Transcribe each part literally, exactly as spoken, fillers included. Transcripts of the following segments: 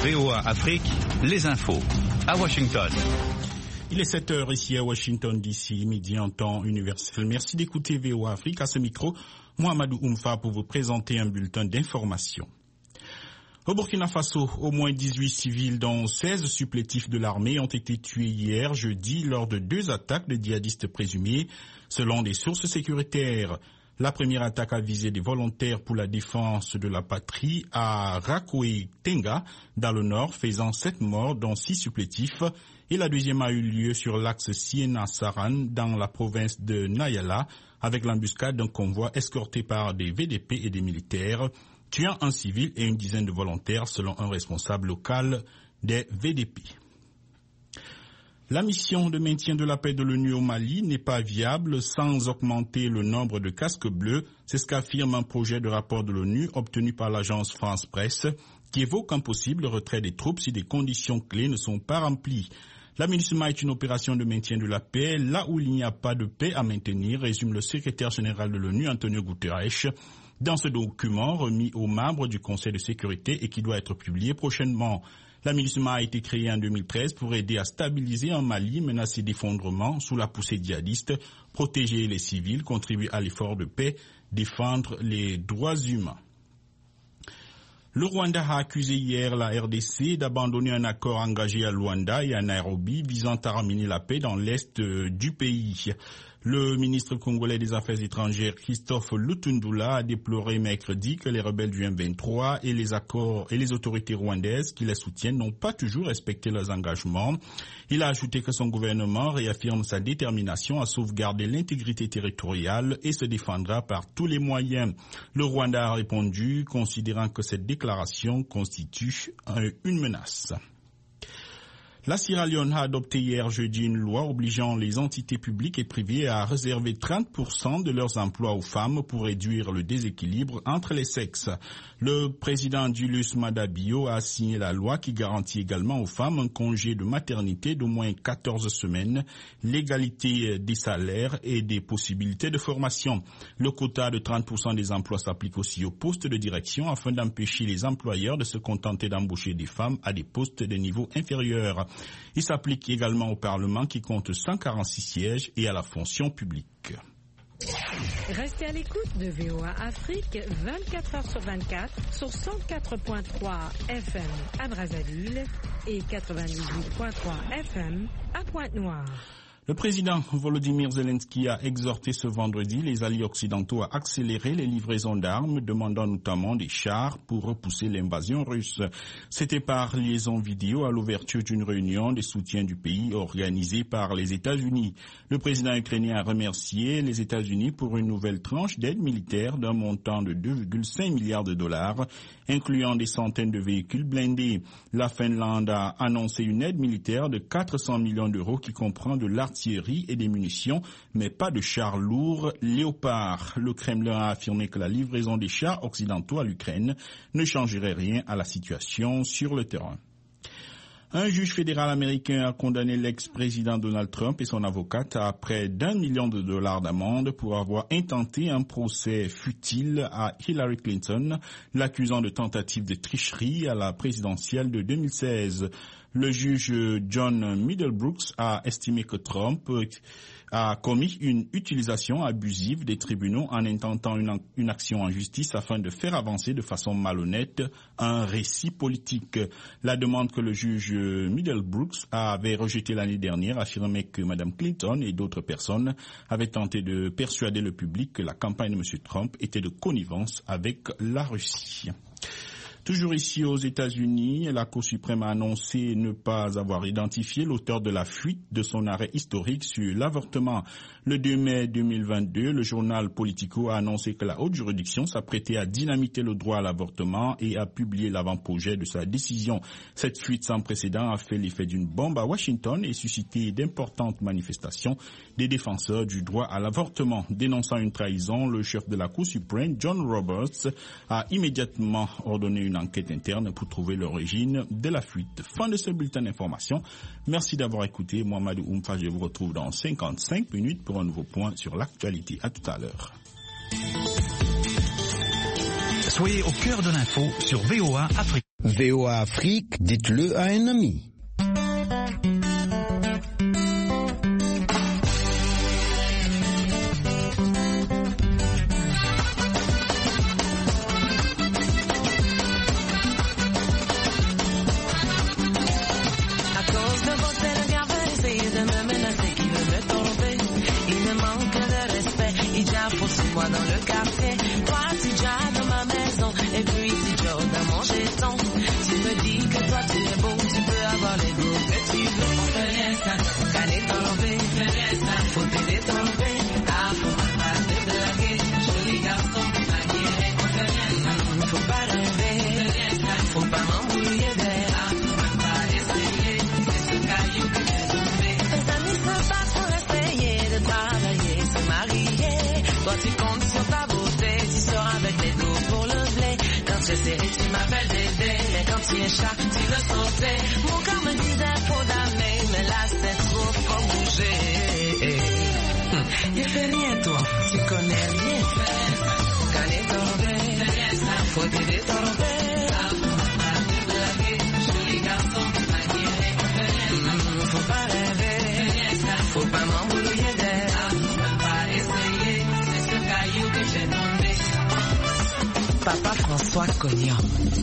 V O A Afrique, les infos à Washington. Il est sept heures ici à Washington D C, midi en temps universel. Merci d'écouter V O A Afrique. À ce micro, Mohamedou Oumfa pour vous présenter un bulletin d'information. Au Burkina Faso, au moins dix-huit civils, dont seize supplétifs de l'armée, ont été tués hier, jeudi, lors de deux attaques de djihadistes présumés, selon des sources sécuritaires. La première attaque a visé des volontaires pour la défense de la patrie à Rakoé-Tenga, dans le nord, faisant sept morts, dont six supplétifs. Et la deuxième a eu lieu sur l'axe Siena-Saran, dans la province de Nayala, avec l'embuscade d'un convoi escorté par des V D P et des militaires, tuant un civil et une dizaine de volontaires, selon un responsable local des V D P. La mission de maintien de la paix de l'ONU au Mali n'est pas viable sans augmenter le nombre de casques bleus. C'est ce qu'affirme un projet de rapport de l'ONU obtenu par l'agence France Presse qui évoque un possible retrait des troupes si des conditions clés ne sont pas remplies. La MINUSMA est une opération de maintien de la paix là où il n'y a pas de paix à maintenir, résume le secrétaire général de l'ONU, Antonio Guterres, dans ce document remis aux membres du Conseil de sécurité et qui doit être publié prochainement. La MINUSMA a été créée en deux mille treize pour aider à stabiliser un Mali menacé d'effondrement sous la poussée djihadiste, protéger les civils, contribuer à l'effort de paix, défendre les droits humains. Le Rwanda a accusé hier la R D C d'abandonner un accord engagé à Luanda et à Nairobi visant à ramener la paix dans l'est du pays. Le ministre congolais des Affaires étrangères, Christophe Lutundula, a déploré mercredi que les rebelles du M vingt-trois et les accords et les autorités rwandaises qui les soutiennent n'ont pas toujours respecté leurs engagements. Il a ajouté que son gouvernement réaffirme sa détermination à sauvegarder l'intégrité territoriale et se défendra par tous les moyens. Le Rwanda a répondu, considérant que cette déclaration constitue une menace. La Sierra Leone a adopté hier jeudi une loi obligeant les entités publiques et privées à réserver trente pour cent de leurs emplois aux femmes pour réduire le déséquilibre entre les sexes. Le président Julius Maada Bio a signé la loi qui garantit également aux femmes un congé de maternité d'au moins quatorze semaines, l'égalité des salaires et des possibilités de formation. Le quota de trente pour cent des emplois s'applique aussi aux postes de direction afin d'empêcher les employeurs de se contenter d'embaucher des femmes à des postes de niveau inférieur. Il s'applique également au Parlement qui compte cent quarante-six sièges et à la fonction publique. Restez à l'écoute de V O A Afrique vingt-quatre heures sur vingt-quatre sur cent quatre virgule trois F M à Brazzaville et quatre-vingt-dix-huit virgule trois F M à Pointe-Noire. Le président Volodymyr Zelensky a exhorté ce vendredi les alliés occidentaux à accélérer les livraisons d'armes, demandant notamment des chars pour repousser l'invasion russe. C'était par liaison vidéo à l'ouverture d'une réunion de soutien du pays organisée par les États-Unis. Le président ukrainien a remercié les États-Unis pour une nouvelle tranche d'aide militaire d'un montant de deux virgule cinq milliards de dollars, incluant des centaines de véhicules blindés. La Finlande a annoncé une aide militaire de quatre cents millions d'euros qui comprend de l'artillerie et des munitions, mais pas de chars lourds Léopard. Le Kremlin a affirmé que la livraison des chars occidentaux à l'Ukraine ne changerait rien à la situation sur le terrain. Un juge fédéral américain a condamné l'ex-président Donald Trump et son avocate à près d'un million de dollars d'amende pour avoir intenté un procès futile à Hillary Clinton, l'accusant de tentative de tricherie à la présidentielle de deux mille seize. Le juge John Middlebrooks a estimé que Trump a commis une utilisation abusive des tribunaux en intentant une, une action en justice afin de faire avancer de façon malhonnête un récit politique. La demande que le juge Middlebrooks avait rejetée l'année dernière affirmait que Mme Clinton et d'autres personnes avaient tenté de persuader le public que la campagne de M. Trump était de connivence avec la Russie. Toujours ici aux États-Unis, la Cour suprême a annoncé ne pas avoir identifié l'auteur de la fuite de son arrêt historique sur l'avortement. Le deux mai deux mille vingt-deux, le journal Politico a annoncé que la haute juridiction s'apprêtait à dynamiter le droit à l'avortement et a publié l'avant-projet de sa décision. Cette fuite sans précédent a fait l'effet d'une bombe à Washington et suscité d'importantes manifestations des défenseurs du droit à l'avortement. Dénonçant une trahison, le chef de la Cour suprême, John Roberts, a immédiatement ordonné une enquête interne pour trouver l'origine de la fuite. Fin de ce bulletin d'information. Merci d'avoir écouté. Mohamedou Oumfa, je vous retrouve dans cinquante-cinq minutes pour un nouveau point sur l'actualité. À tout à l'heure. Soyez au cœur de l'info sur V O A Afrique. V O A Afrique, dites-le à un ami. Papa François Cognon.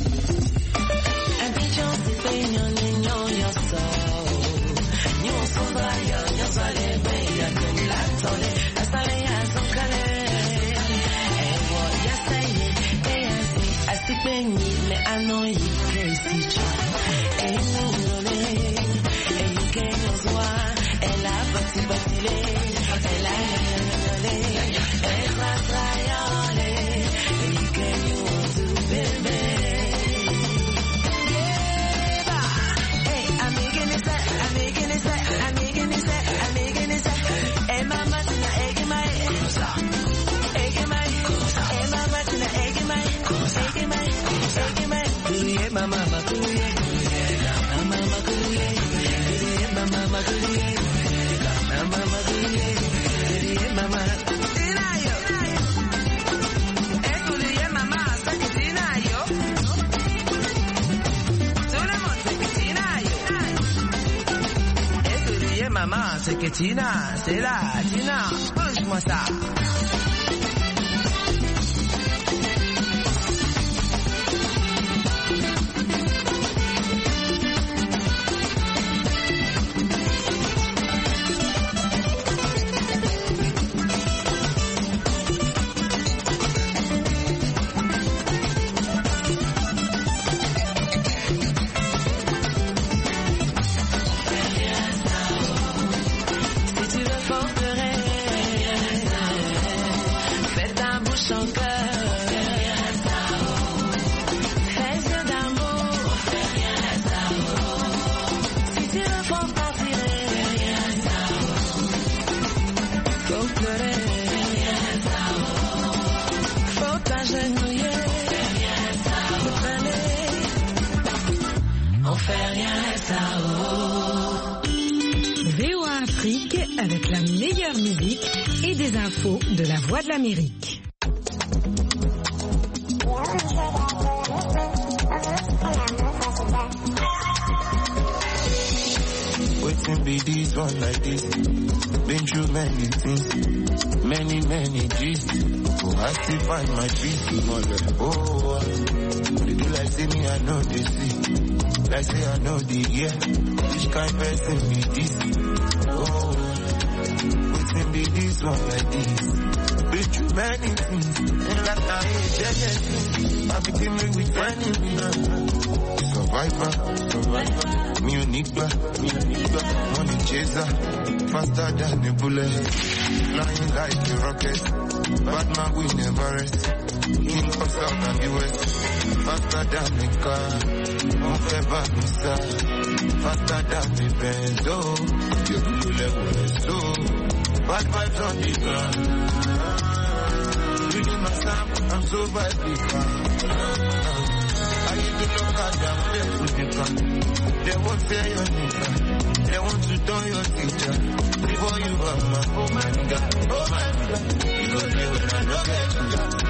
C'est que Tina, c'est là, Tina, bouge-moi ça. Avec la meilleure musique et des infos de la Voix de l'Amérique. Waiting be this one like this. Been through many things, many, many G's. Oh, I still find my peace. Oh, they do like say me, I know they see. Like say I know the yeah. Which kind person be this? Oh, waiting be this one like this. Been through many things, and like I ain't jealous. I became me with enemy. Survivor, survivor, me unique, me unique, money chaser, faster than a bullet, flying like a rocket, bad man we never rest, king of South and the West, faster than a car, move ever missile, faster than a Benz, oh, your blue level is so, bad vibes on the ground, reading my sound, I'm so vibrant. I used to look at them, they put the gun. They won't say your nigga. They want to turn your teacher. Before you are my, oh my God, oh my God. You go there when I know that.